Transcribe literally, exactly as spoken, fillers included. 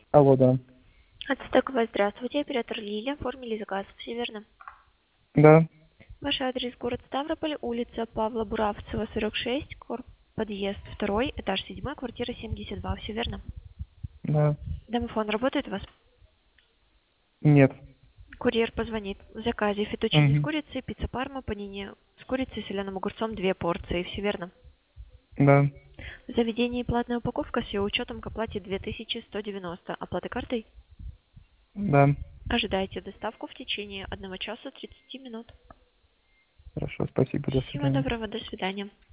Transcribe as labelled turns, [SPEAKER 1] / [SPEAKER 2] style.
[SPEAKER 1] Алло, да.
[SPEAKER 2] Ацтековая, здравствуйте, оператор Лилия, оформили заказ, все верно?
[SPEAKER 1] Да,
[SPEAKER 2] Ваш адрес город Ставрополь, улица Павла Буравцева, сорок шесть, кор- подъезд второй, этаж седьмой, квартира семьдесят два, все верно?
[SPEAKER 1] да.
[SPEAKER 2] Домофон работает у вас?
[SPEAKER 1] Нет.
[SPEAKER 2] Курьер позвонит. В заказе фетучини с
[SPEAKER 1] Угу.
[SPEAKER 2] курицей, пицца парма, панини с курицей, соленым огурцом, две порции, все верно?
[SPEAKER 1] Да,
[SPEAKER 2] В заведении платная упаковка с ее учетом к оплате две тысячи сто девяносто. Оплата картой?
[SPEAKER 1] да.
[SPEAKER 2] Ожидайте доставку в течение одного часа тридцати минут.
[SPEAKER 1] Хорошо, спасибо, до
[SPEAKER 2] Всего
[SPEAKER 1] свидания.
[SPEAKER 2] доброго, до свидания.